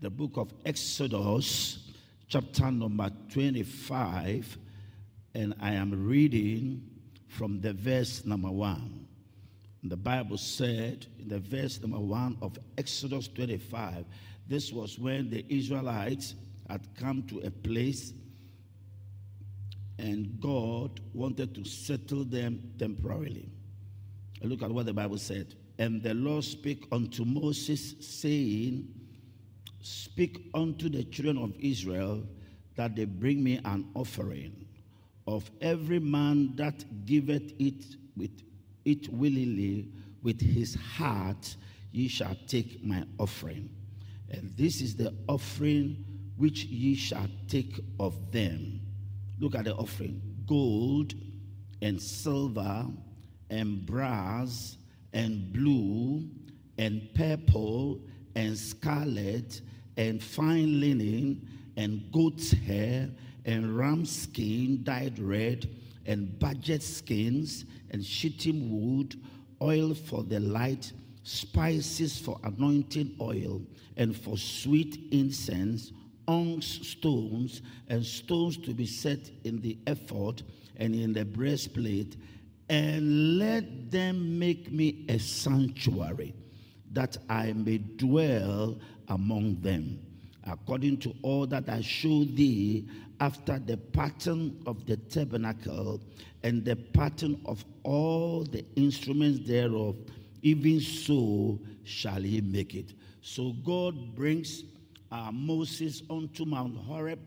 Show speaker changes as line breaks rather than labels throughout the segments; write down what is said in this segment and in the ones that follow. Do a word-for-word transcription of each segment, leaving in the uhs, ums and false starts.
the book of Exodus, chapter number twenty-five, and I am reading from the verse number one. The Bible said in the verse number one of Exodus twenty-five, this was when the Israelites had come to a place and God wanted to settle them temporarily. Look at what the Bible said. And the Lord spake unto Moses, saying, Speak unto the children of Israel that they bring me an offering. Of every man that giveth it with it willingly, with his heart, ye shall take my offering. And this is the offering which ye shall take of them. Look at the offering. Gold and silver and brass and blue and purple and scarlet and fine linen and goat's hair and ram skin dyed red and badger skins and shittim wood, oil for the light, spices for anointing oil and for sweet incense, onyx stones and stones to be set in the ephod and in the breastplate, and let them make me a sanctuary, that I may dwell among them, according to all that I showed thee, after the pattern of the tabernacle and the pattern of all the instruments thereof, even so shall he make it. So God brings uh, Moses onto Mount Horeb,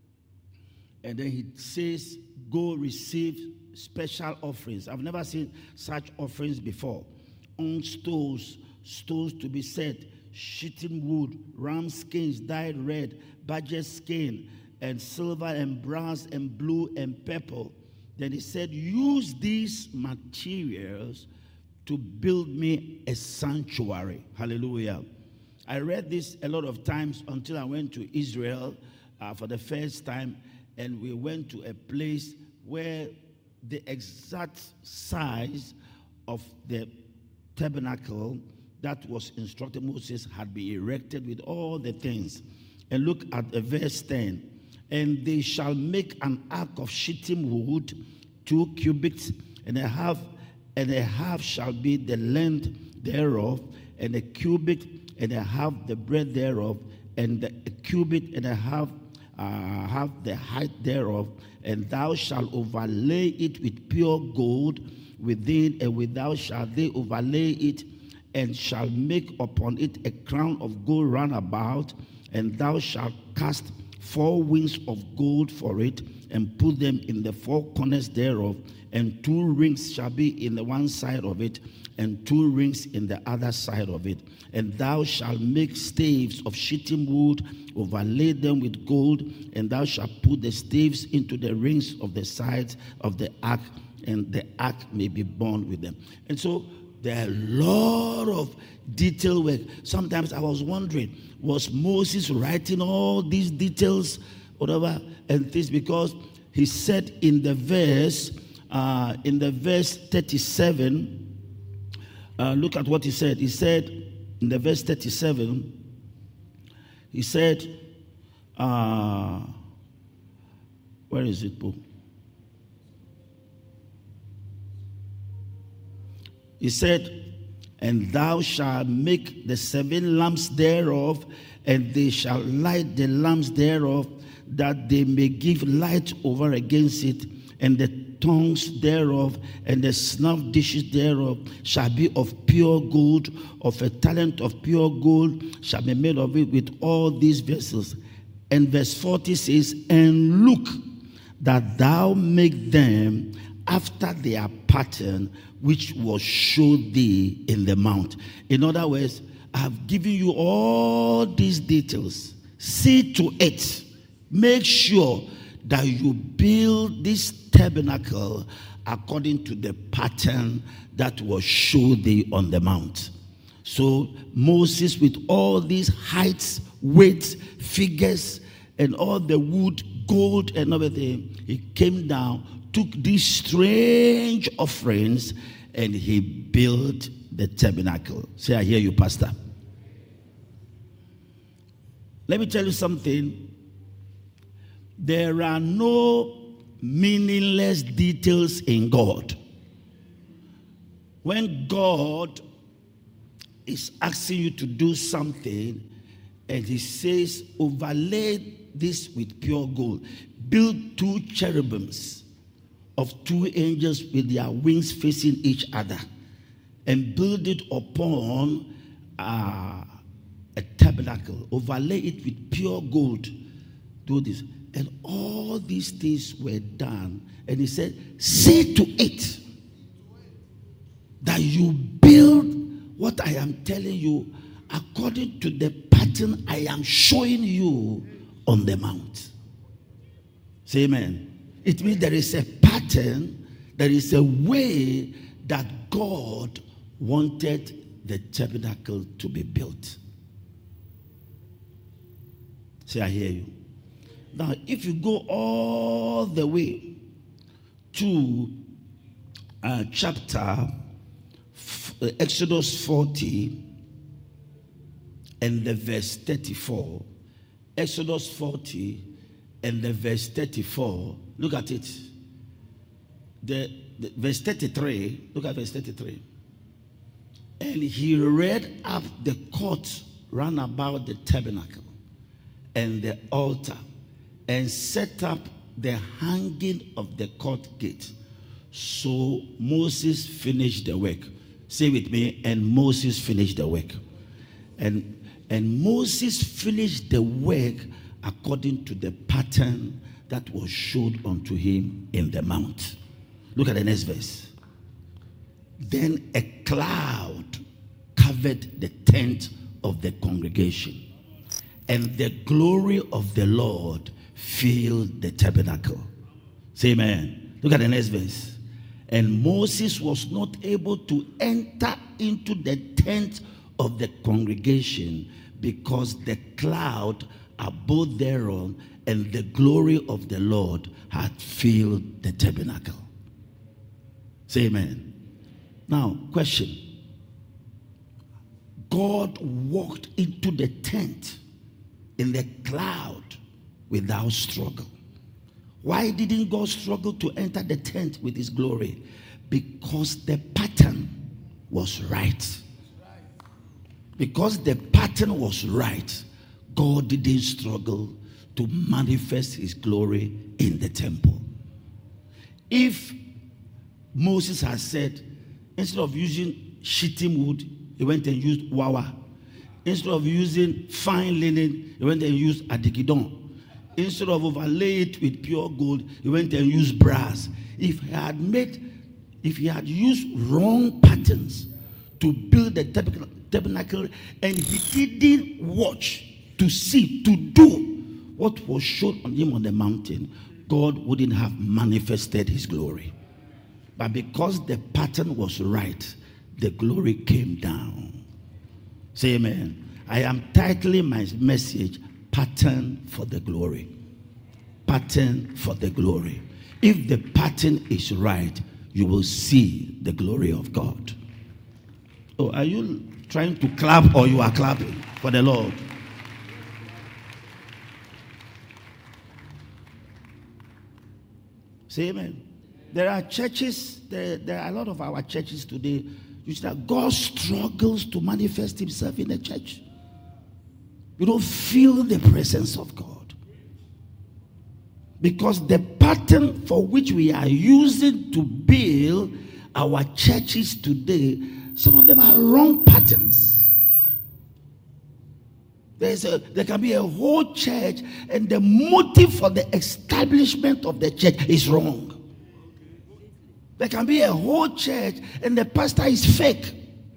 and then he says, go receive special offerings. I've never seen such offerings before. On stones, stones to be set, shittim wood, ram skins dyed red, badger skin, and silver and brass and blue and purple. Then he said, use these materials to build me a sanctuary. Hallelujah. I read this a lot of times until I went to Israel uh, for the first time, and we went to a place where the exact size of the tabernacle that was instructed Moses had been erected with all the things. And look at the verse ten. And they shall make an ark of shittim wood, two cubits and a half, and a half shall be the length thereof, and a cubit and a half the breadth thereof, and the, a cubit and a half uh, half the height thereof. And thou shalt overlay it with pure gold within and without shall they overlay it, and shall make upon it a crown of gold round about, and thou shalt cast four wings of gold for it, and put them in the four corners thereof, and two rings shall be in the one side of it, and two rings in the other side of it. And thou shalt make staves of shittim wood, overlay them with gold, and thou shalt put the staves into the rings of the sides of the ark, and the ark may be borne with them. And so there are a lot of detailed work. Sometimes I was wondering, was Moses writing all these details, whatever, and things? Because he said in the verse, uh, in the verse thirty-seven, uh, look at what he said. He said in the verse thirty-seven, he said, uh, where is it, Boo? He said, and thou shalt make the seven lamps thereof, and they shall light the lamps thereof, that they may give light over against it, and the tongues thereof and the snuff dishes thereof shall be of pure gold, of a talent of pure gold shall be made of it with all these vessels. And verse forty says, and look that thou make them after their pattern, which was showed thee in the mount. In other words, I have given you all these details. See to it. Make sure that you build this tabernacle according to the pattern that was showed thee on the mount. So Moses, with all these heights, weights, figures, and all the wood, gold, and everything, he came down, took these strange offerings, and he built the tabernacle. Say, I hear you, Pastor. Let me tell you something. There are no meaningless details in God. When God is asking you to do something and he says, overlay this with pure gold, build two cherubims of two angels with their wings facing each other, and build it upon uh, a tabernacle, overlay it with pure gold, do this. And all these things were done. And he said, see to it that you build what I am telling you according to the pattern I am showing you on the mount. Say amen. It means there is a pattern, there is a way that God wanted the tabernacle to be built. Say, I hear you. Now, if you go all the way to uh, chapter f- Exodus forty and the verse thirty-four, Exodus forty and the verse thirty-four, look at it. The, the verse thirty-three, look at verse thirty-three. And he read up the court round about the tabernacle and the altar, and set up the hanging of the court gate. So Moses finished the work. Say with me, and Moses finished the work. And, and Moses finished the work according to the pattern that was showed unto him in the mount. Look at the next verse. Then a cloud covered the tent of the congregation, and the glory of the Lord filled the tabernacle. Say amen. Look at the next verse. And Moses was not able to enter into the tent of the congregation because the cloud abode thereon, and the glory of the Lord had filled the tabernacle. Say amen. Now, question. God walked into the tent in the cloud without struggle. Why didn't God struggle to enter the tent with his glory? Because the pattern was right. Because the pattern was right, God didn't struggle to manifest his glory in the temple. If Moses had said, instead of using shittim wood, he went and used wawa. Instead of using fine linen, he went and used adigidon. Instead of overlay it with pure gold, he went and used brass. If he had made, if he had used wrong patterns to build the tabernacle, and he didn't watch to see, to do what was shown on him on the mountain, God wouldn't have manifested his glory. But because the pattern was right, the glory came down. Say amen. I am titling my message, Pattern for the Glory. Pattern for the glory. If the pattern is right, you will see the glory of God. Oh, are you trying to clap, or you are clapping for the Lord? Say amen. There are churches, there, there are a lot of our churches today, you see that God struggles to manifest himself in the church. You don't feel the presence of God. Because the pattern for which we are using to build our churches today, some of them are wrong patterns. There's a, there can be a whole church, and the motive for the establishment of the church is wrong. There can be a whole church and the pastor is fake.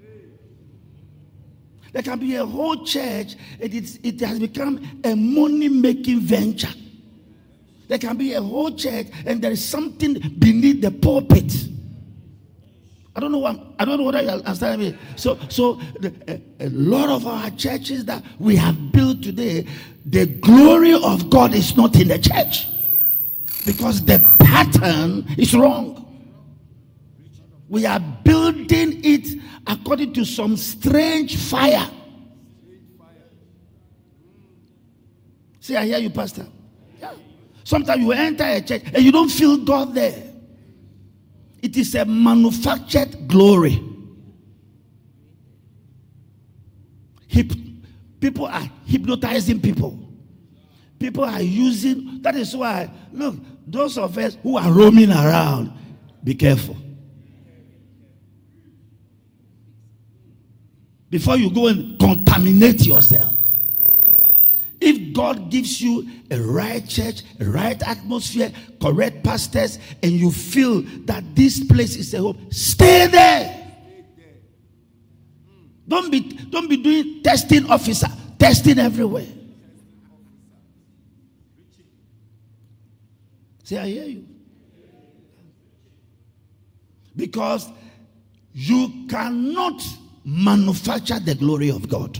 There can be a whole church and it's, it has become a money-making venture. There can be a whole church and there is something beneath the pulpit. I don't know what I don't know what I understand me. So, so the, a, a lot of our churches that we have built today, the glory of God is not in the church because the pattern is wrong. We are building it according to some strange fire. Say, I hear you, Pastor. Yeah. Sometimes you enter a church and you don't feel God there. It is a manufactured glory. Hip, people are hypnotizing people. People are using, that is why, look, those of us who are roaming around, be careful. Before you go and contaminate yourself. If God gives you a right church, a right atmosphere, correct pastors, and you feel that this place is a home, stay there. Don't be, don't be doing testing officer, testing everywhere. Say, I hear you. Because you cannot manufacture the glory of God.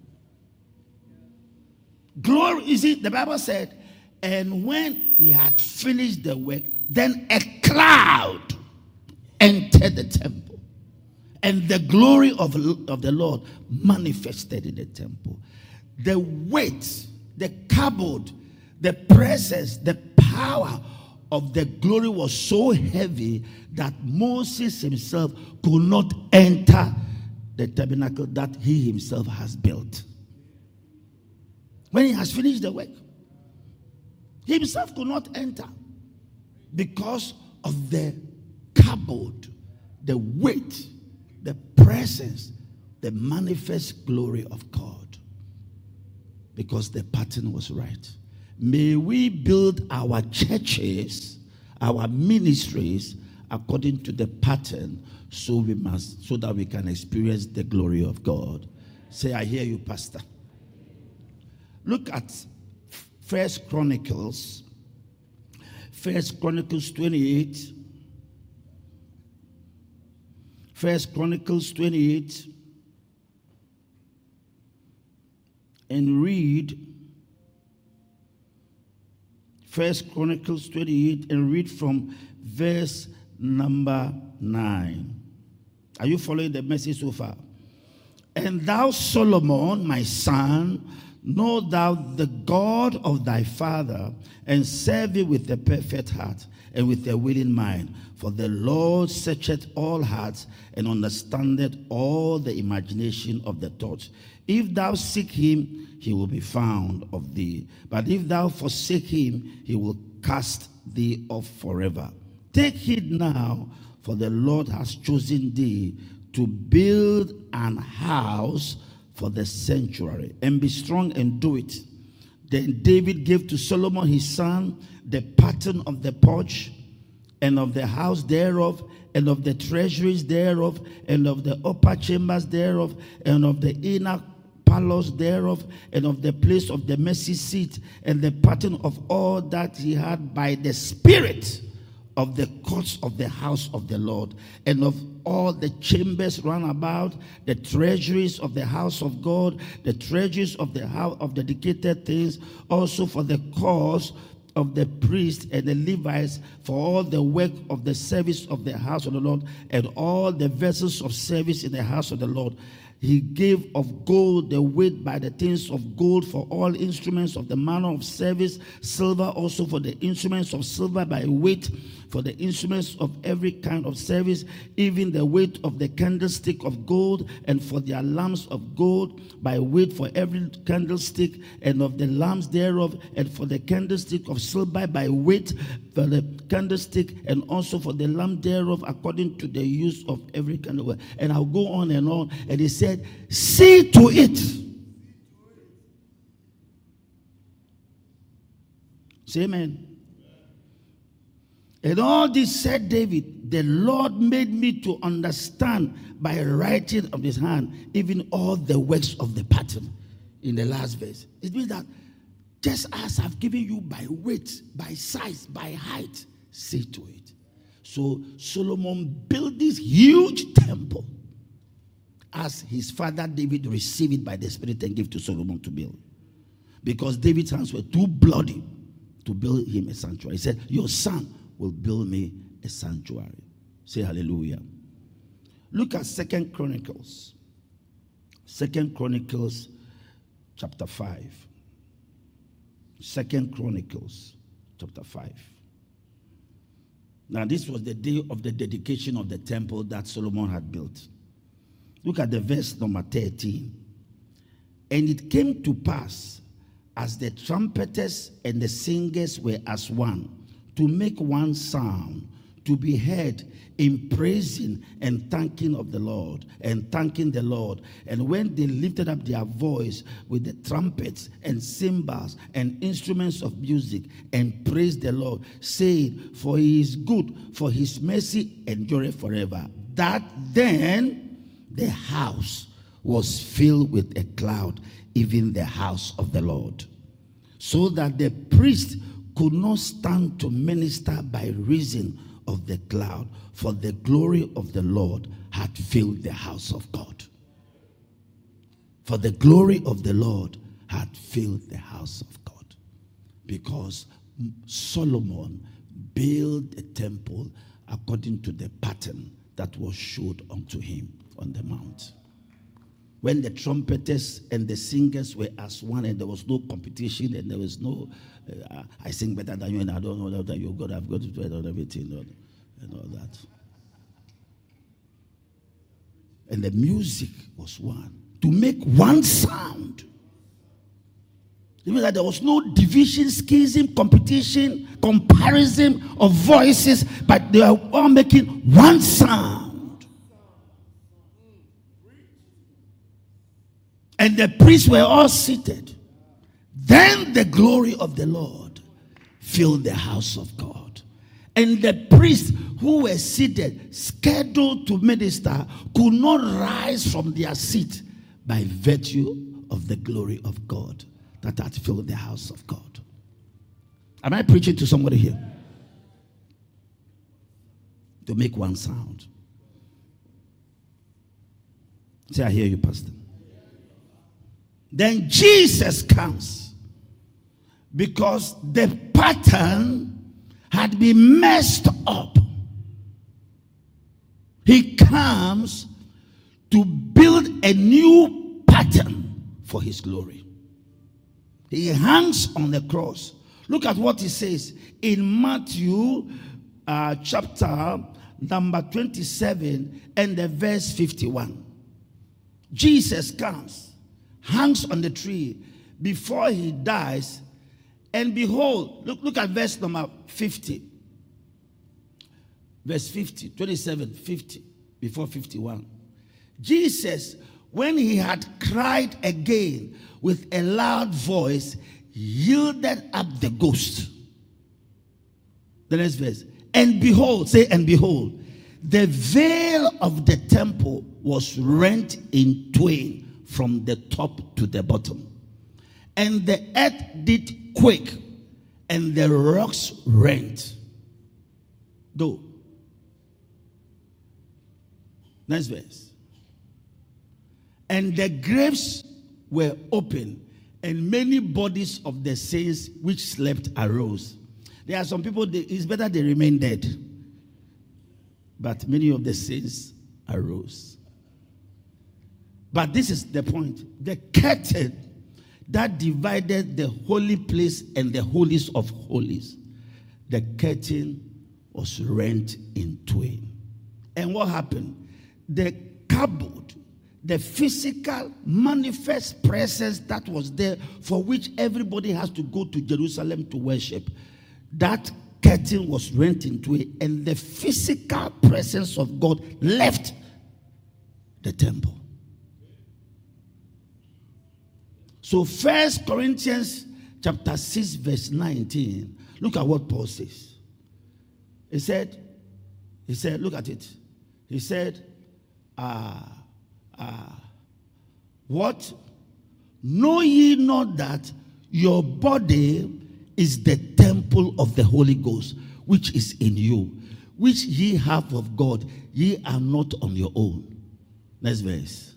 Glory, you see, the Bible said, and when he had finished the work, then a cloud entered the temple. And the glory of, of the Lord manifested in the temple. The weight, the cupboard, the presence, the power of the glory was so heavy that Moses himself could not enter the tabernacle that he himself has built. When he has finished the work, he himself could not enter because of the cupboard, the weight, the presence, the manifest glory of God. Because the pattern was right. May we build our churches, our ministries, according to the pattern, so we must, so that we can experience the glory of God. Say, I hear you, Pastor. Look at First Chronicles, First Chronicles twenty-eight. First Chronicles twenty-eight, and read First Chronicles twenty-eight and read from verse number nine. Are you following the message so far? And thou, Solomon, my son, know thou the God of thy father, and serve him with a perfect heart and with a willing mind. For the Lord searcheth all hearts, and understandeth all the imagination of the thoughts. If thou seek him, he will be found of thee. But if thou forsake him, he will cast thee off forever. Take heed now, for the Lord has chosen thee to build an house for the sanctuary, and be strong and do it. Then David gave to Solomon his son the pattern of the porch, and of the house thereof, and of the treasuries thereof, and of the upper chambers thereof, and of the inner palace thereof, and of the place of the mercy seat, and the pattern of all that he had by the Spirit of the courts of the house of the Lord, and of all the chambers round about, the treasuries of the house of God, the treasuries of the house of dedicated things, also for the cause of the priests and the Levites, for all the work of the service of the house of the Lord, and all the vessels of service in the house of the Lord. He gave of gold the weight by the things of gold for all instruments of the manner of service, silver also for the instruments of silver by weight, for the instruments of every kind of service, even the weight of the candlestick of gold, and for their lamps of gold by weight for every candlestick, and of the lamps thereof, and for the candlestick of silver by weight for the candlestick, and also for the lamp thereof according to the use of every kind of. And I'll go on and on. And he said, see to it. Say amen. And all this said David, the Lord made me to understand by writing of his hand, even all the works of the pattern. In the last verse, it means that just as I've given you by weight, by size, by height, see to it. So Solomon built this huge temple as his father David received it by the Spirit and gave to Solomon to build. Because David's hands were too bloody to build him a sanctuary. He said, your son will build me a sanctuary. Say hallelujah. Look at Second Chronicles. Second Chronicles chapter five. Second Chronicles chapter five. Now, this was the day of the dedication of the temple that Solomon had built. Look at the verse number thirteen. And it came to pass, as the trumpeters and the singers were as one, to make one sound, to be heard in praising and thanking of the Lord, and thanking the Lord. And when they lifted up their voice with the trumpets and cymbals and instruments of music, and praised the Lord, saying, for he is good, for his mercy endureth forever. That then the house was filled with a cloud, even the house of the Lord, so that the priest could not stand to minister by reason of the cloud, for the glory of the Lord had filled the house of God. For the glory of the Lord had filled the house of God. Because Solomon built a temple according to the pattern that was showed unto him on the mount. When the trumpeters and the singers were as one, and there was no competition, and there was no, uh, I sing better than you, and I don't know that you're good, I've got to do it on everything, Lord, and all that. And the music was one, to make one sound. It means that there was no division, schism, competition, comparison of voices, but they were all making one sound. And the priests were all seated. Then the glory of the Lord filled the house of God. And the priests who were seated, scheduled to minister, could not rise from their seat by virtue of the glory of God that had filled the house of God. Am I preaching to somebody here? To make one sound. Say, I hear you, Pastor. Then Jesus comes, because the pattern had been messed up. He comes to build a new pattern for his glory. He hangs on the cross. Look at what he says in Matthew uh, chapter number twenty-seven and the verse fifty-one. Jesus comes, hangs on the tree before he dies, and behold, look, look at verse number fifty. Verse fifty, twenty-seven, fifty, before fifty-one. Jesus, when he had cried again with a loud voice, yielded up the ghost. The next verse. And behold, say, and behold, the veil of the temple was rent in twain from the top to the bottom. And the earth did quake, and the rocks rent. Though. Next verse. And the graves were open, and many bodies of the saints which slept arose. There are some people, they, it's better they remain dead. But many of the saints arose. But this is the point. The curtain that divided the holy place and the holiest of holies, the curtain was rent in twain. And what happened? The cupboard, the physical manifest presence that was there, for which everybody has to go to Jerusalem to worship, that curtain was rent in twain, and the physical presence of God left the temple. So First Corinthians chapter six verse nineteen, look at what Paul says. He said, he said, look at it. He said, uh, uh, what? Know ye not that your body is the temple of the Holy Ghost, which is in you, which ye have of God, ye are not on your own. Next verse.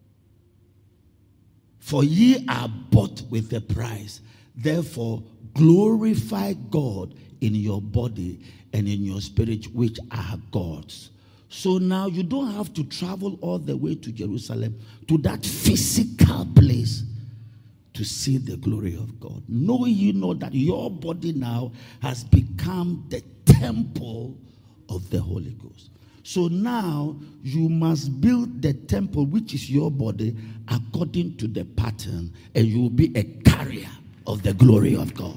For ye are bought with a price. Therefore, glorify God in your body and in your spirit, which are God's. So now you don't have to travel all the way to Jerusalem, to that physical place, to see the glory of God. Know you know that your body now has become the temple of the Holy Ghost. So now you must build the temple, which is your body, according to the pattern, and you will be a carrier of the glory of God.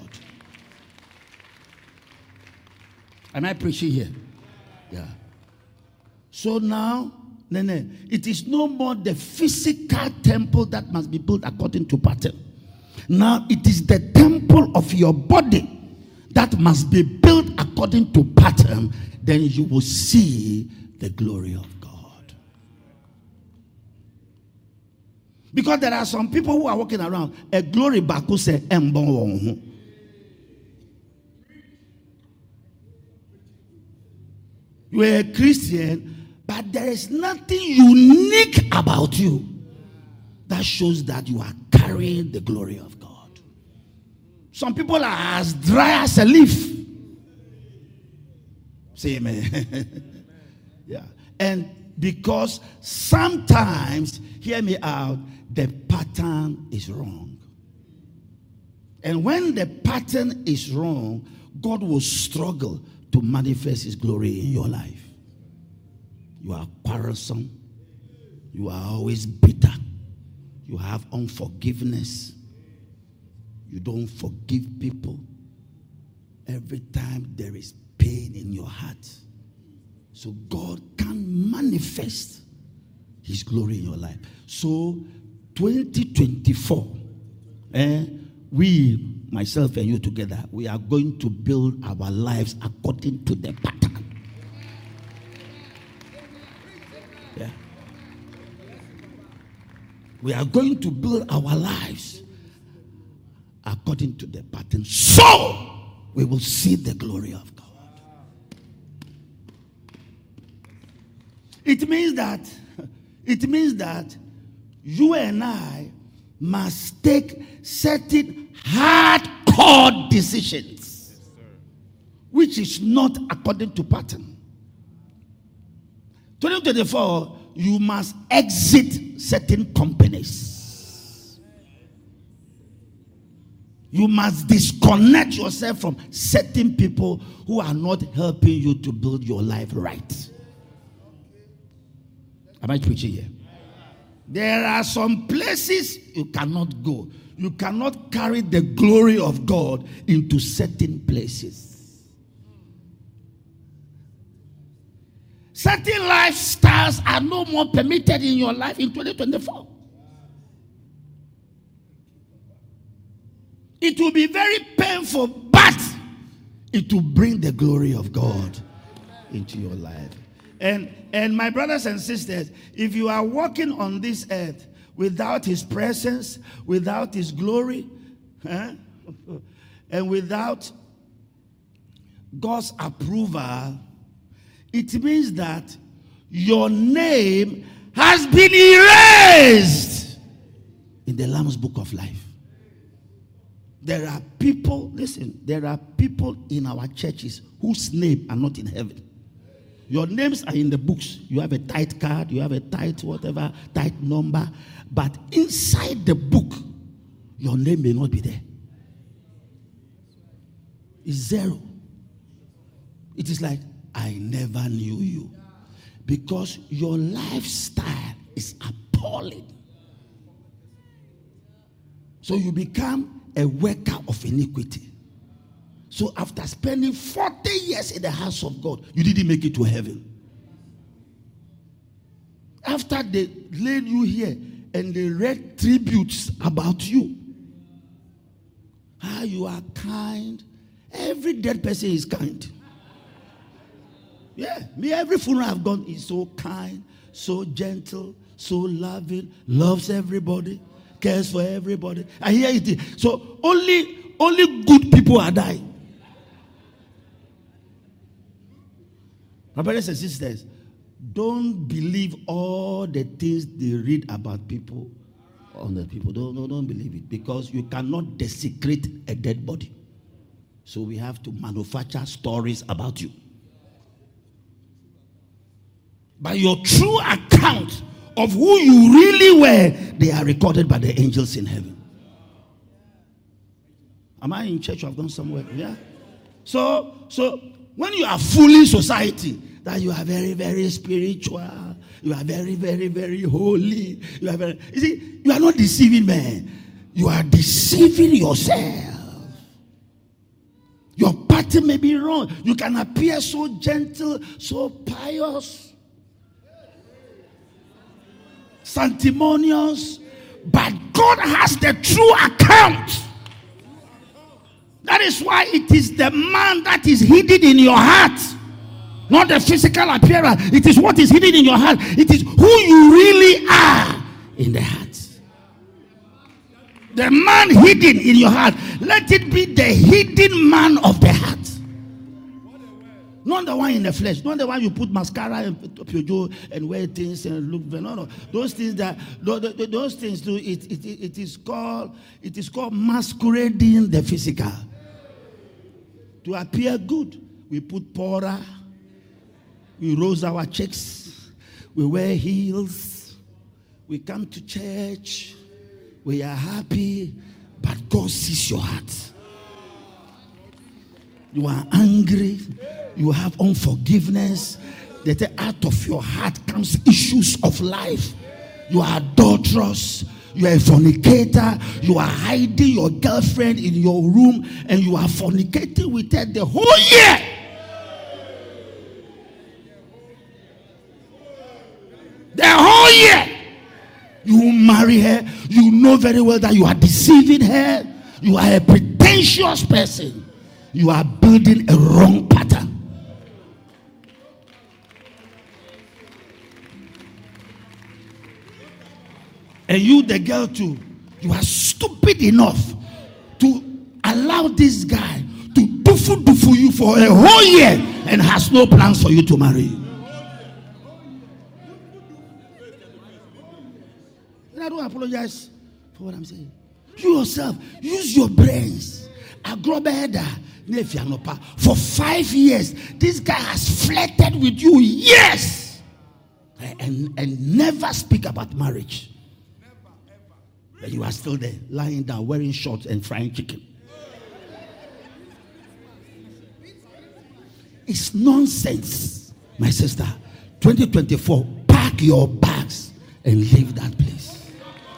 Am I preaching here? Yeah. So now, Nene, it is no more the physical temple that must be built according to pattern. Now it is the temple of your body that must be built according to pattern. Then you will see the glory of God. Because there are some people who are walking around, a glory baku say embon. You are a Christian, but there is nothing unique about you that shows that you are carrying the glory of God. Some people are as dry as a leaf. Say amen. Yeah. And because sometimes, hear me out, the pattern is wrong. And when the pattern is wrong, God will struggle to manifest his glory in your life. You are quarrelsome. You are always bitter. You have unforgiveness. You don't forgive people. Every time there is pain in your heart. So God can manifest his glory in your life. So twenty twenty-four, eh, we, myself and you together, we are going to build our lives according to the pattern. Yeah. We are going to build our lives according to the pattern, so we will see the glory of God. It means that it means that you and I must take certain hardcore decisions, which is not according to pattern. twenty twenty-four, you must exit certain companies. You must disconnect yourself from certain people who are not helping you to build your life right. Am I preaching here? There are some places you cannot go. You cannot carry the glory of God into certain places. Certain lifestyles are no more permitted in your life in twenty twenty-four. It will be very painful, but it will bring the glory of God into your life. And, and my brothers and sisters, if you are walking on this earth without his presence, without his glory, eh, and without God's approval, it means that your name has been erased in the Lamb's Book of Life. There are people, listen, there are people in our churches whose names are not in heaven. Your names are in the books. You have a tithe card, you have a tithe whatever, tithe number. But inside the book, your name may not be there. It's zero. It is like, I never knew you. Because your lifestyle is appalling. So you become a worker of iniquity. So after spending forty years in the house of God, you didn't make it to heaven. After they laid you here and they read tributes about you, how you are kind. Every dead person is kind. Yeah, me, every funeral I've gone is so kind, so gentle, so loving, loves everybody, cares for everybody. I hear it. So only, only good people are dying. My brothers and sisters, don't believe all the things they read about people on the people. Don't, don't, don't believe it, because you cannot desecrate a dead body. So we have to manufacture stories about you. But your true account of who you really were, they are recorded by the angels in heaven. Am I in church or I've gone somewhere? Yeah. So, so when you are fooling society, that you are very, very spiritual, you are very, very, very holy, you are very, you see, you are not deceiving men. You are deceiving yourself. Your pattern may be wrong. You can appear so gentle, so pious, sanctimonious, but God has the true account. That is why it is the man that is hidden in your heart, not the physical appearance. It is what is hidden in your heart. It is who you really are in the heart. The man hidden in your heart, let it be the hidden man of the heart. Not the one in the flesh. Not the one you put mascara and up your jaw and wear things and look. No, no. Those things that those things do. It, it, it is called it is called masquerading the physical. To appear good, we put powder, we rose our cheeks, we wear heels, we come to church, we are happy, but God sees your heart. You are angry, you have unforgiveness. That out of your heart comes issues of life. You are adulterous. You are a fornicator. You are hiding your girlfriend in your room and you are fornicating with her the whole year. The whole year. You marry her. You know very well that you are deceiving her. You are a pretentious person. You are building a wrong pattern. And you, the girl too, you are stupid enough to allow this guy to dufu dufu you for a whole year and has no plans for you to marry. And I don't apologize for what I'm saying. You yourself, use your brains. For five years, this guy has flirted with you, yes, and, and never speak about marriage. But you are still there, lying down, wearing shorts and frying chicken. It's nonsense, my sister. twenty twenty-four, pack your bags and leave that place.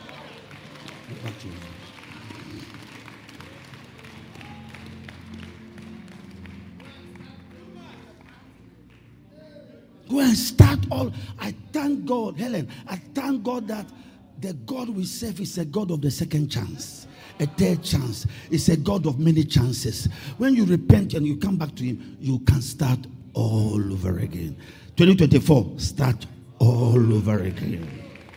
Go and start all. I thank God, Helen, I thank God that the God we serve is a God of the second chance, a third chance. It's a God of many chances. When you repent and you come back to him, you can start all over again. twenty twenty-four, start all over again.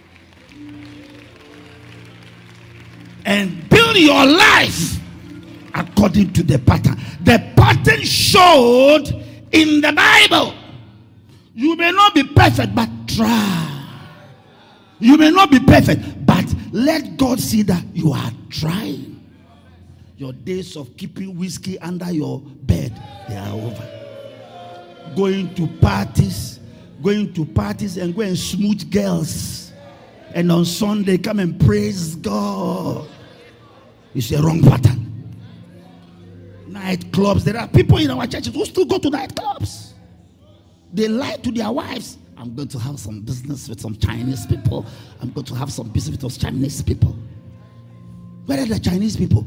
And build your life according to the pattern. The pattern showed in the Bible. You may not be perfect, but try. You may not be perfect, but let God see that you are trying. Your days of keeping whiskey under your bed, they are over. Going to parties, going to parties and go and smooch girls. And on Sunday, come and praise God. It's a wrong pattern. Nightclubs. There are people in our churches who still go to nightclubs. They lie to their wives. I'm going to have some business with some Chinese people. I'm going to have some business with those Chinese people. Where are the Chinese people?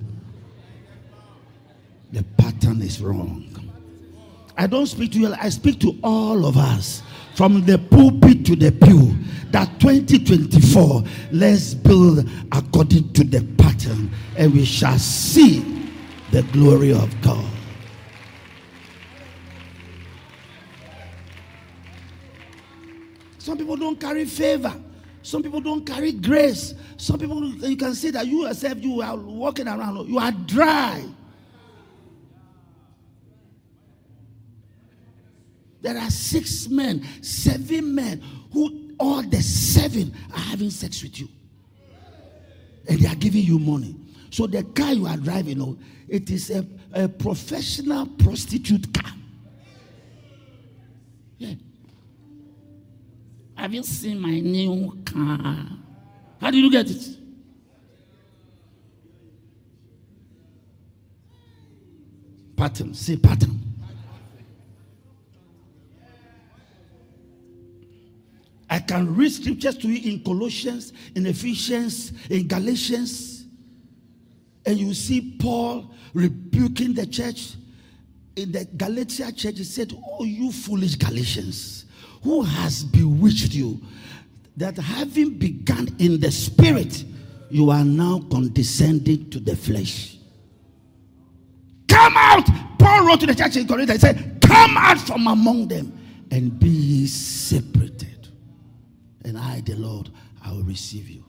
The pattern is wrong. I don't speak to you. I speak to all of us. From the pulpit to the pew. That twenty twenty-four, let's build according to the pattern. And we shall see the glory of God. Some people don't carry favor. Some people don't carry grace. Some people, you can see that you yourself, you are walking around, you are dry. There are six men, seven men, who all the seven are having sex with you. And they are giving you money. So the car you are driving, oh, it is a, a professional prostitute car. Yeah. Have you seen my new car? How did you get it? Pattern. Say pattern. I can read scriptures to you in Colossians, in Ephesians, in Galatians, and you see Paul rebuking the church. In the Galatia church, he said, "Oh, you foolish Galatians, who has bewitched you, that having begun in the spirit, you are now condescending to the flesh. Come out!" Paul wrote to the church in Corinth, he said, "Come out from among them and be ye separated. And I, the Lord, I will receive you."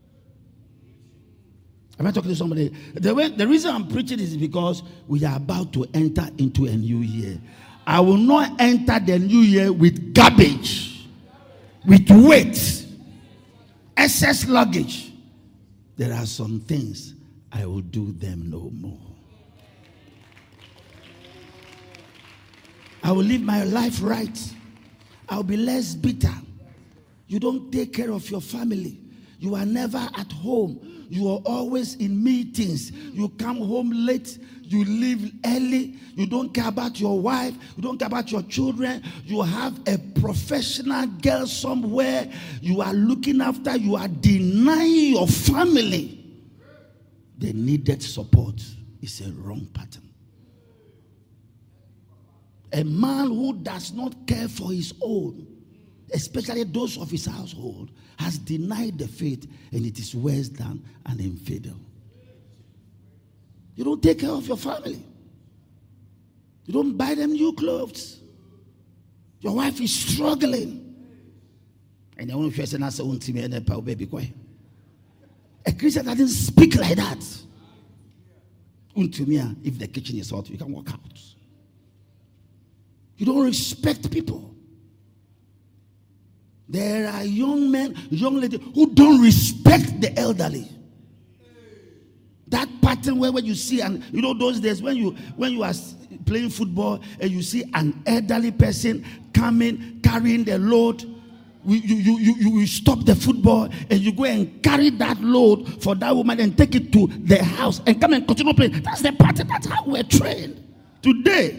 Am I talking to somebody? The, way, the reason I'm preaching is because we are about to enter into a new year. I will not enter the new year with garbage, with weight, excess luggage. There are some things I will do them no more. I will live my life right. I will be less bitter. You don't take care of your family. You are never at home. You are always in meetings. You come home late. You leave early. You don't care about your wife. You don't care about your children. You have a professional girl somewhere. You are looking after. You are denying your family the needed support. It's a wrong pattern. A man who does not care for his own, especially those of his household, has denied the faith, and it is worse than an infidel. You don't take care of your family. You don't buy them new clothes. Your wife is struggling. And I want to say, baby, a Christian doesn't speak like that. If the kitchen is hot, you can walk out. You don't respect people. There are young men, young ladies who don't respect the elderly. That pattern where when you see, and you know those days when you when you are playing football and you see an elderly person coming carrying the load, you you you you, you stop the football and you go and carry that load for that woman and take it to the house and come and continue playing. That's the pattern. That's how we're trained today.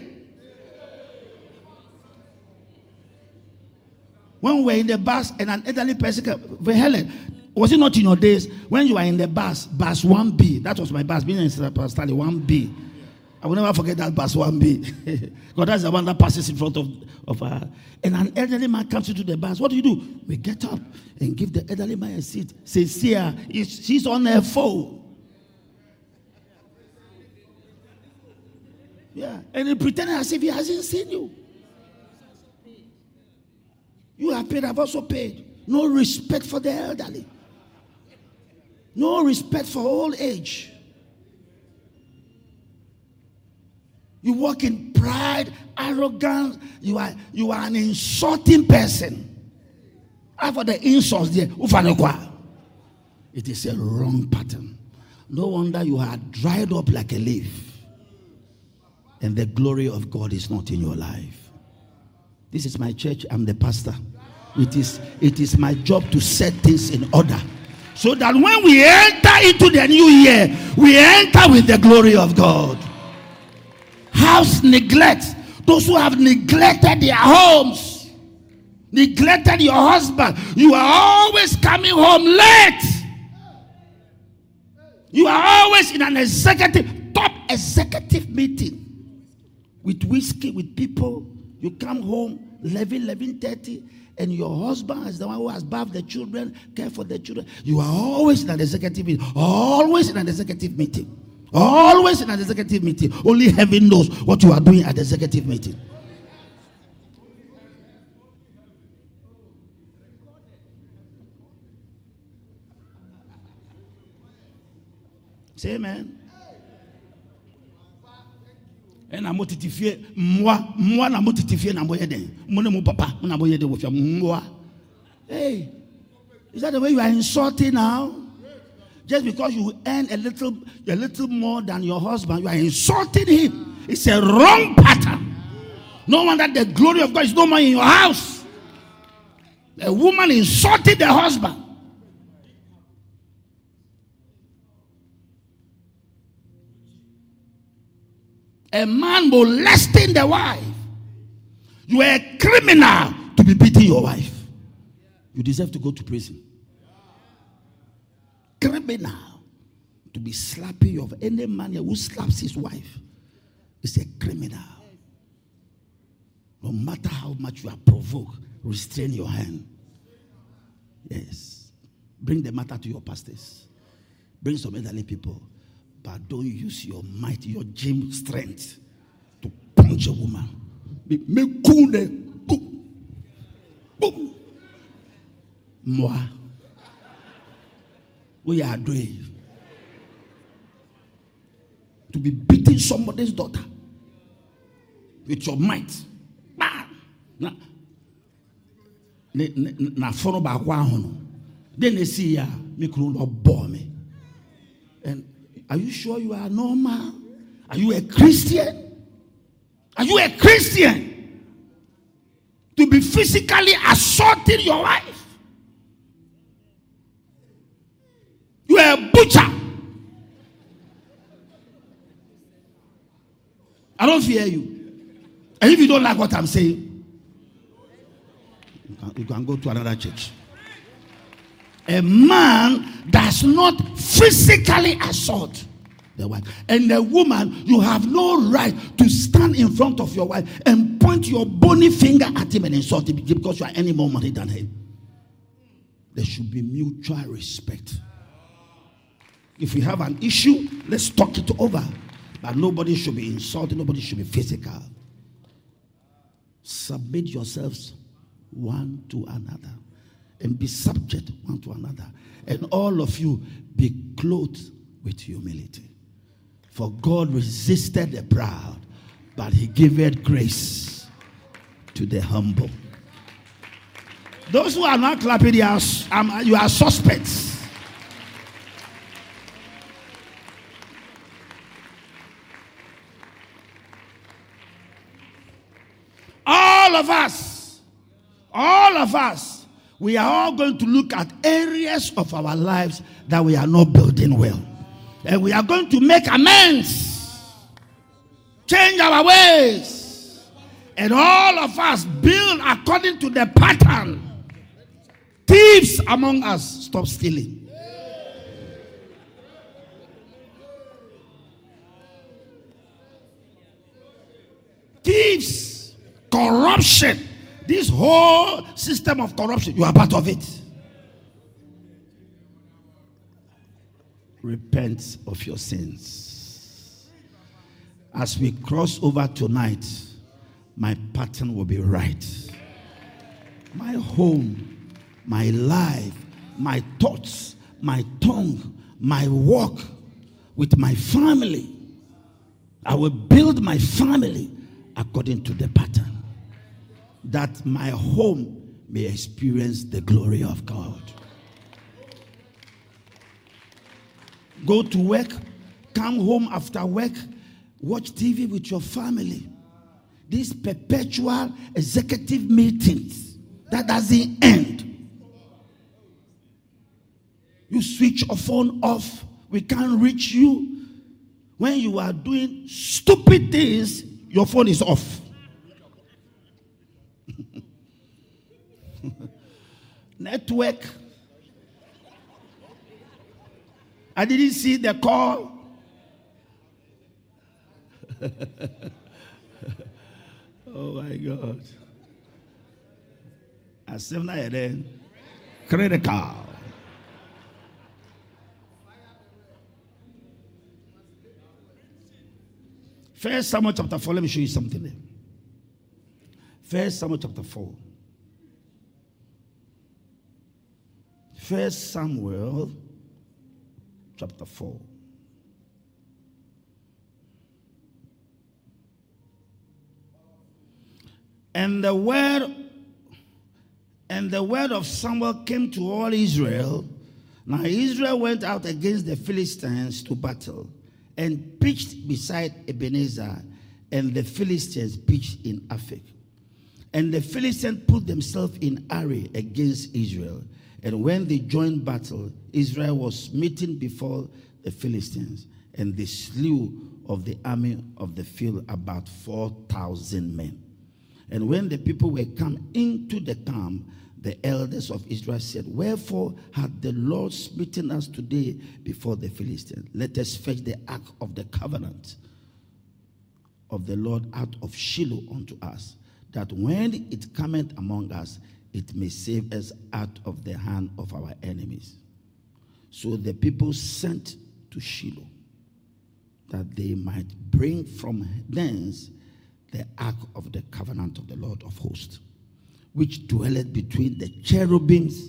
When we were in the bus and an elderly person came, Helen, was it not in your days when you were in the bus, bus one B? That was my bus, being in Stanley one B. I will never forget that bus one B. Because that's the one that passes in front of, of her. And an elderly man comes into the bus. What do you do? We get up and give the elderly man a seat. Say, see her, she's on her phone. Yeah. And he pretended as if he hasn't seen you. You have paid, I've also paid. No respect for the elderly. No respect for old age. You walk in pride, arrogance. You are, you are an insulting person. After the insults there, it is a wrong pattern. No wonder you are dried up like a leaf. And the glory of God is not in your life. This is my church. I'm the pastor. It is, it is my job to set things in order, so that when we enter into the new year, we enter with the glory of God. House neglect. Those who have neglected their homes, neglected your husband. You are always coming home late. You are always in an executive, top executive meeting with whiskey, with people. You come home eleven, eleven thirty, and your husband is the one who has bathed the children, care for the children. You are always in an executive meeting. Always in an executive meeting. Always in an executive meeting. Only heaven knows what you are doing at the executive meeting. Say amen. And I'm motivated. Moi, moi, I'm motivated. I'm motivated. Mon papa, I'm motivated with moi. Hey, is that the way you are insulting now? Just because you earn a little, a little more than your husband, you are insulting him. It's a wrong pattern. No wonder the glory of God is no more in your house. A woman insulted the husband. A man molesting the wife. You are a criminal to be beating your wife. You deserve to go to prison. Criminal to be slapping your wife. Any man who slaps his wife is a criminal. No matter how much you are provoked, restrain your hand. Yes. Bring the matter to your pastors. Bring some elderly people. But don't use your might, your gym strength to punch a woman. Make cool there. Boom. Boom. Moi. We are doing to be beating somebody's daughter with your might. Na na follow back one. Then they see ya me could bore me. And are you sure you are normal? Are you a Christian? Are you a Christian? To be physically assaulting your wife? You are a butcher. I don't fear you. And if you don't like what I'm saying, you can, you can go to another church. A man does not physically assault the wife. And the woman, you have no right to stand in front of your wife and point your bony finger at him and insult him because you are any more money than him. There should be mutual respect. If we have an issue, let's talk it over. But nobody should be insulted. Nobody should be physical. Submit yourselves one to another. And be subject one to another. And all of you be clothed with humility. For God resisted the proud, but he giveth grace to the humble. Those who are not clapping, you are, um, you are suspects. All of us, all of us, we are all going to look at areas of our lives that we are not building well. And we are going to make amends. Change our ways. And all of us build according to the pattern. Thieves among us, stop stealing. Thieves, corruption. This whole system of corruption, you are part of it. Repent of your sins. As we cross over tonight, my pattern will be right. My home, my life, my thoughts, my tongue, my walk with my family. I will build my family according to the pattern, that my home may experience the glory of God. Go to work, come home after work, watch T V with your family. These perpetual executive meetings, that doesn't end. You switch your phone off, we can't reach you. When you are doing stupid things, your phone is off. Network. I didn't see the call. Oh my God. I said, then critical. First Samuel chapter four. Let me show you something there. First Samuel chapter four. First Samuel chapter four. And the word and the word of Samuel came to all Israel. Now Israel went out against the Philistines to battle and pitched beside Ebenezer, and the Philistines pitched in Aphek. And the Philistines put themselves in array against Israel. And when they joined battle, Israel was smitten before the Philistines, and they slew of the army of the field about four thousand men. And when the people were come into the camp, the elders of Israel said, wherefore hath the Lord smitten us today before the Philistines? Let us fetch the ark of the covenant of the Lord out of Shiloh unto us, that when it cometh among us, it may save us out of the hand of our enemies. So the people sent to Shiloh, that they might bring from thence the ark of the covenant of the Lord of hosts, which dwelleth between the cherubims.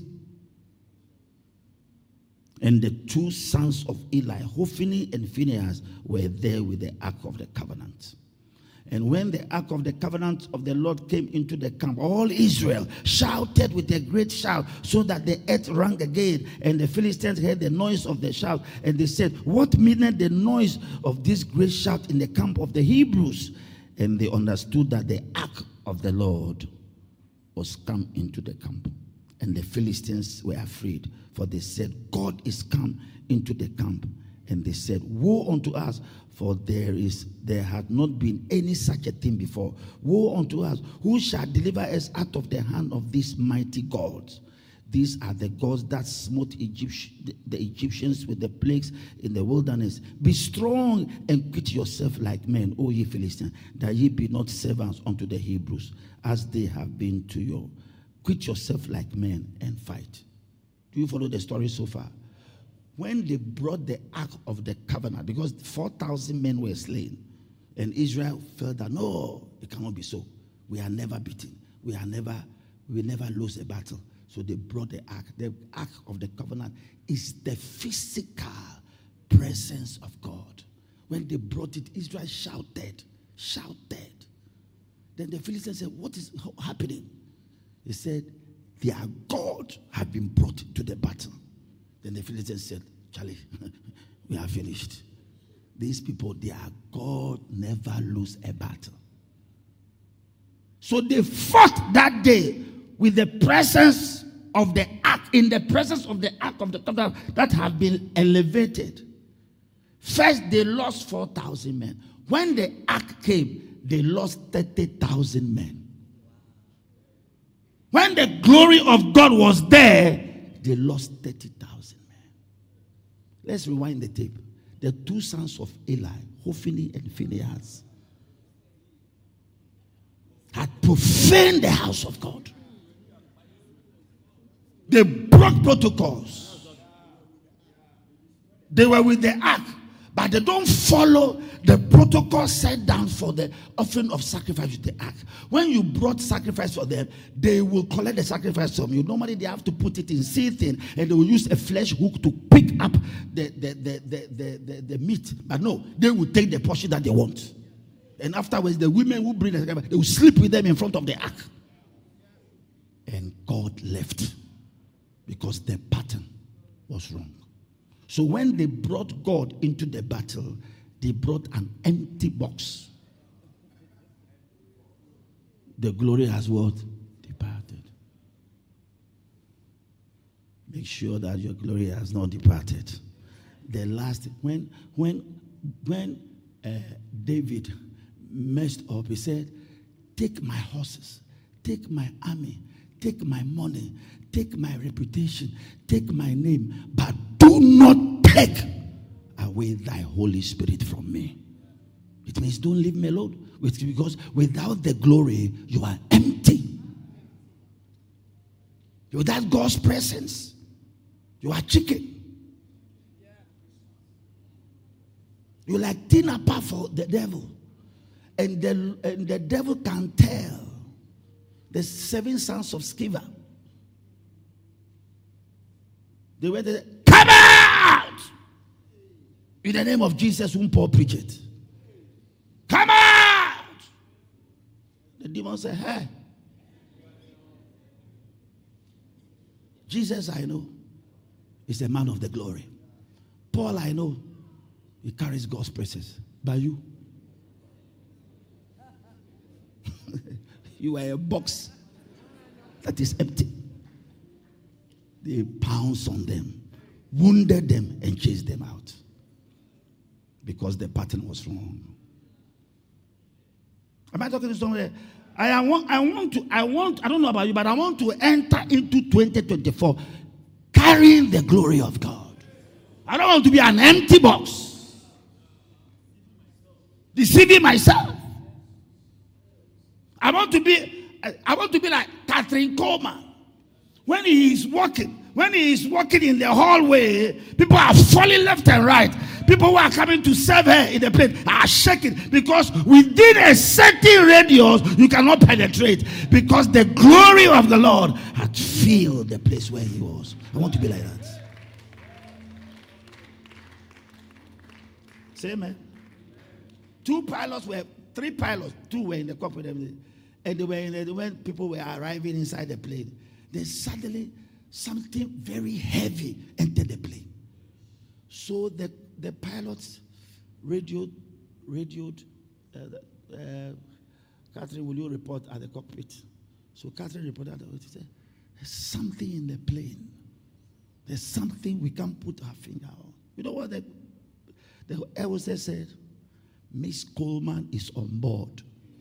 And the two sons of Eli, Hophni and Phinehas, were there with the ark of the covenant. And when the ark of the covenant of the Lord came into the camp, all Israel shouted with a great shout, so that the earth rang again. And the Philistines heard the noise of the shout, and they said, what meaneth the noise of this great shout in the camp of the Hebrews? And they understood that the ark of the Lord was come into the camp. And the Philistines were afraid, for they said, God is come into the camp. And they said, woe unto us, for there is there had not been any such a thing before. Woe unto us, who shall deliver us out of the hand of these mighty gods? These are the gods that smote Egypt, the Egyptians with the plagues in the wilderness. Be strong and quit yourself like men, O ye Philistines, that ye be not servants unto the Hebrews, as they have been to you. Quit yourself like men and fight. Do you follow the story so far? When they brought the ark of the covenant, because four thousand men were slain, and Israel felt that, no, it cannot be so. We are never beaten. We are never, we will never lose a battle. So they brought the ark. The ark of the covenant is the physical presence of God. When they brought it, Israel shouted, shouted. Then the Philistines said, what is happening? He said, their God had been brought to the battle. Then the Philistines said, Charlie, we are finished. These people, their God never lose a battle. So they fought that day with the presence of the ark, in the presence of the ark of the covenant that have been elevated. First, they lost four thousand men. When the ark came, they lost thirty thousand men. When the glory of God was there, they lost thirty thousand men. Let's rewind the tape. The two sons of Eli, Hophni and Phinehas, had profaned the house of God. They broke protocols. They were with the ark, but they don't follow the protocol set down for the offering of sacrifice with the ark. When you brought sacrifice for them, they will collect the sacrifice from you. Normally they have to put it in seething, and they will use a flesh hook to pick up the, the, the, the, the, the, the meat. But no, they will take the portion that they want. And afterwards, the women who bring the sacrifice, they will sleep with them in front of the ark. And God left, because the pattern was wrong. So when they brought God into the battle, they brought an empty box. The glory has what? Departed. Make sure that your glory has not departed. The last, when when when uh, David messed up, he said, take my horses, take my army, take my money, take my reputation, take my name, but do not take away thy Holy Spirit from me. It means don't leave me alone, because without the glory, you are empty. Without God's presence, you are chicken. You're like thin apart for the devil. And the, and the devil can tell the seven sons of Sceva. They were there, come out! In the name of Jesus, whom Paul preached. Come out! The demon said, hey. Jesus, I know, is a man of the glory. Paul, I know, he carries God's presence. But you, you are a box that is empty. They pounced on them, wounded them, and chased them out. because the pattern was wrong. Am I talking to somebody? I, I want, I want to, I want, I don't know about you, but I want to enter into twenty twenty-four carrying the glory of God. I don't want to be an empty box, deceiving myself. I want to be, I want to be like Kathryn Kuhlman. When he is walking, when he is walking in the hallway, people are falling left and right. People who are coming to serve her in the plane are shaking because within a certain radius, you cannot penetrate because the glory of the Lord had filled the place where he was. I want to be like that. Say amen. Two pilots were, three pilots, two were in the cockpit, and they were in the, when people were arriving inside the plane, then suddenly something very heavy entered the plane. So the, the pilots radioed, radioed, uh, uh, Kathryn, will you report at the cockpit? So Kathryn reported at the cockpit. She said, there's something in the plane. There's something we can't put our finger on. You know what the, the air hostess said? Miss Kuhlman is on board.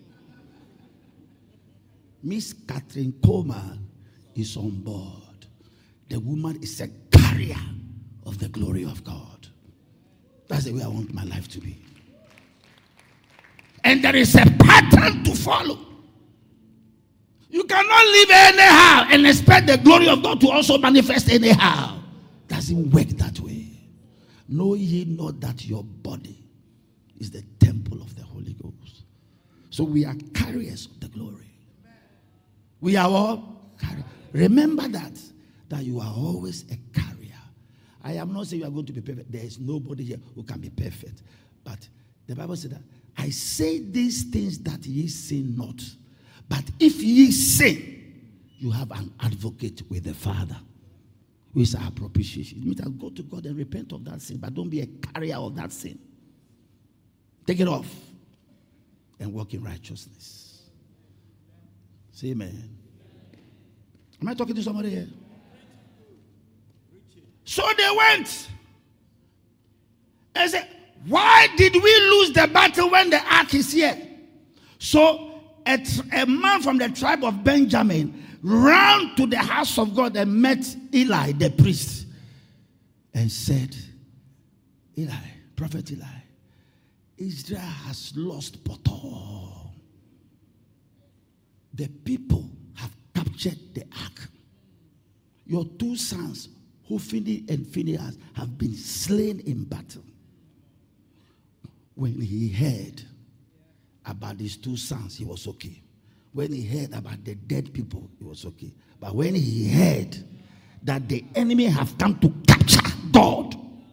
Miss Kathryn Kuhlman is on board. The woman is a carrier of the glory of God. That's the way I want my life to be. And there is a pattern to follow. You cannot live anyhow and expect the glory of God to also manifest anyhow. Doesn't work that way. Know ye not that your body is the temple of the Holy Ghost. So we are carriers of the glory. We are all carriers. Remember that, that you are always a carrier. I am not saying you are going to be perfect. There is nobody here who can be perfect. But the Bible said that, I say these things that ye sin not. But if ye sin, you have an advocate with the Father, who is our propitiation. It means that go to God and repent of that sin, but don't be a carrier of that sin. Take it off and walk in righteousness. Say amen. Am I talking to somebody here? So they went and said, why did we lose the battle when the ark is here? So a, a man from the tribe of Benjamin ran to the house of God and met Eli, the priest, and said, Eli, Prophet Eli, Israel has lost Potol. The people have captured the ark. Your two sons, Hophni and Phinehas, have been slain in battle. When he heard about these two sons, he was okay. When he heard about the dead people, he was okay. But when he heard that the enemy have come to capture God,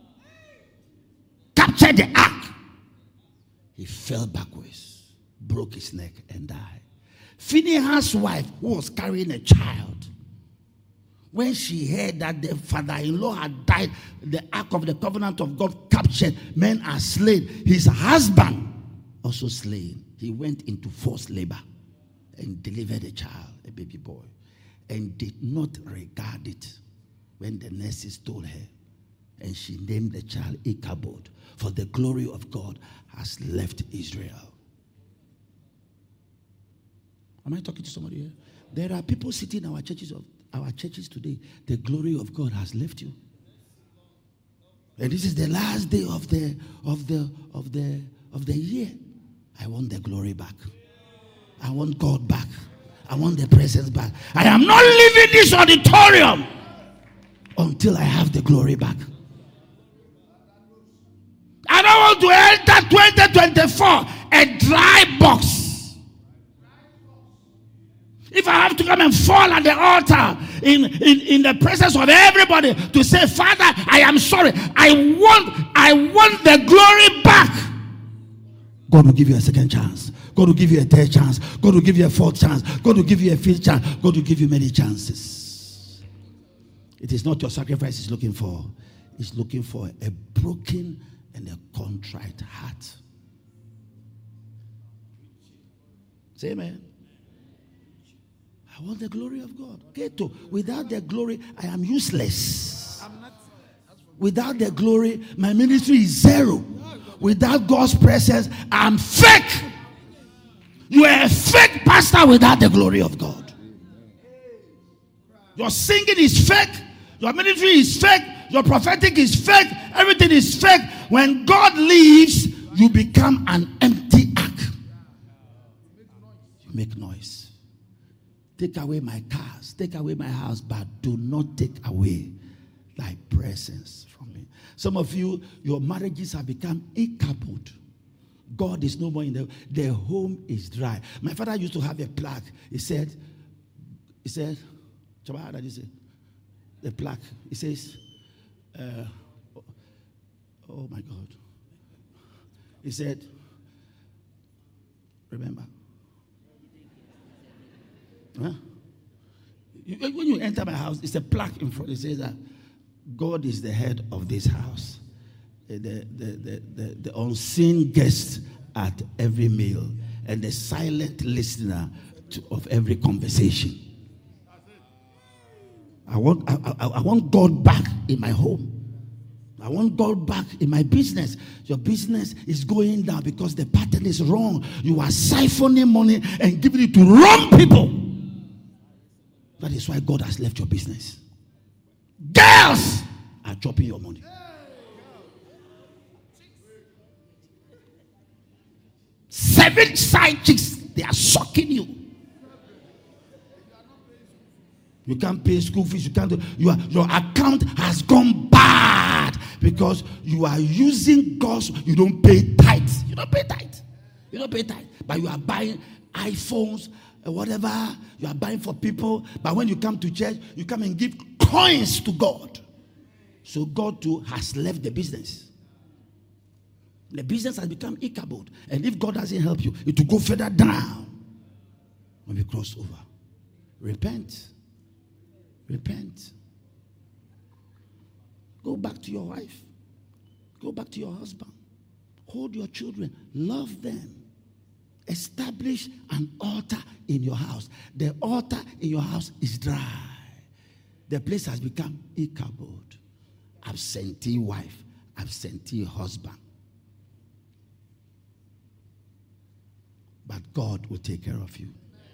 capture the ark, he fell backwards, broke his neck, and died. Phinehas' wife, who was carrying a child, when she heard that the father-in-law had died, the ark of the covenant of God captured, men are slain, his husband also slain. He went into forced labor and delivered a child, a baby boy, and did not regard it when the nurses told her. And she named the child Ichabod, for the glory of God has left Israel. Am I talking to somebody here? There are people sitting in our churches of our churches today. The glory of God has left you. And this is the last day of the of the of the of the year. I want the glory back. I want God back. I want the presence back. I am not leaving this auditorium until I have the glory back. I don't want to enter twenty twenty-four a dry box. If I have to come and fall at the altar in, in, in the presence of everybody to say, Father, I am sorry. I want, I want the glory back. God will give you a second chance. God will give you a third chance. God will give you a fourth chance. God will give you a fifth chance. God will give you many chances. It is not your sacrifice he's looking for. He's looking for a broken and a contrite heart. Say amen. I want the glory of God. Keto, without the glory, I am useless. Without the glory, my ministry is zero. without God's presence, I'm fake. You are a fake pastor without the glory of God. Your singing is fake. Your ministry is fake. Your prophetic is fake. Everything is fake. When God leaves, you become an empty ark. You make noise. Take away my cars. Take away my house. But do not take away thy presence from me. Some of you, your marriages have become incapable. God is no more in the, the home is dry. My father used to have a plaque. He said, he said, Chaba, how did you say? The plaque. He says, uh, oh, oh my God. He said, remember. Huh? You, when you enter my house, it's a plaque in front. It says that God is the head of this house. The, the, the, the, the unseen guest at every meal and the silent listener to, of every conversation. I want, I, I, I want God back in my home. I want God back in my business. Your business is going down because the pattern is wrong. You are siphoning money and giving it to wrong people. That is why God has left your business. Girls are dropping your money. Seven side chicks, they are sucking you. You can't pay school fees. You can't do, you are, your account has gone bad because you are using God's. You don't pay tithes. You don't pay tithes. You don't pay tithes. But you are buying iPhones, whatever. You are buying for people. But when you come to church, you come and give coins to God. So God too has left the business. The business has become Ichabod. And if God doesn't help you, it will go further down when we cross over. Repent. Repent. Go back to your wife. Go back to your husband. Hold your children. Love them. Establish an altar in your house. The altar in your house is dry. The place has become Ichabod. Absentee wife. Absentee husband. But God will take care of you.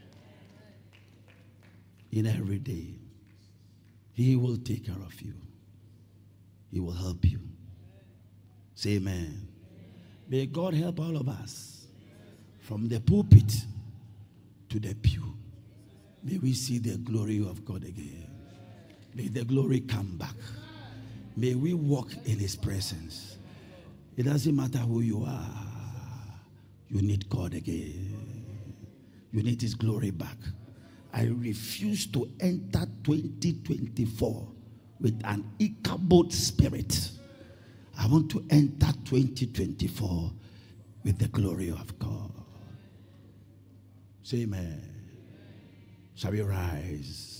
In every day. He will take care of you. He will help you. Say amen. May God help all of us. From the pulpit to the pew. May we see the glory of God again. May the glory come back. May we walk in His presence. It doesn't matter who you are. You need God again. You need His glory back. I refuse to enter twenty twenty-four with an Ichabod spirit. I want to enter twenty twenty-four with the glory of God. Say amen. Shall we rise?